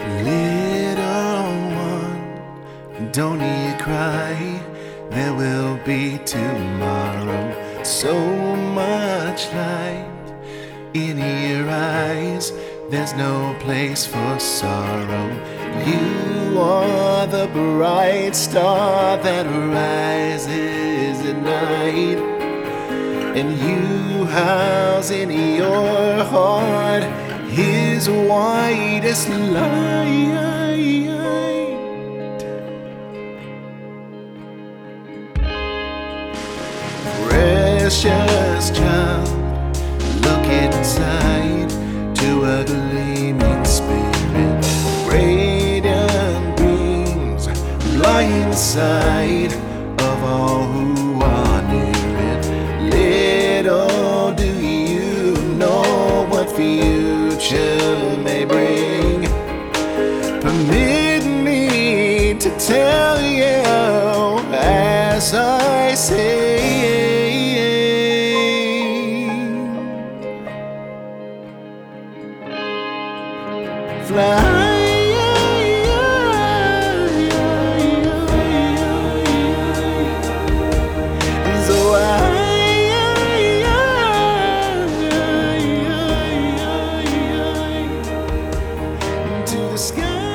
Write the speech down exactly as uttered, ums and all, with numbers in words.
Little one, don't you cry. There will be tomorrow. So much light in your eyes. There's no place for sorrow. You are the bright star that rises at night, and you house in your heart His whitest light. Precious child, look inside to a gleaming spirit. Radiant beams blind sight of all who are near it. Little do you know what future may bring. Permit me to tell you as I say, fly. So I to the sky.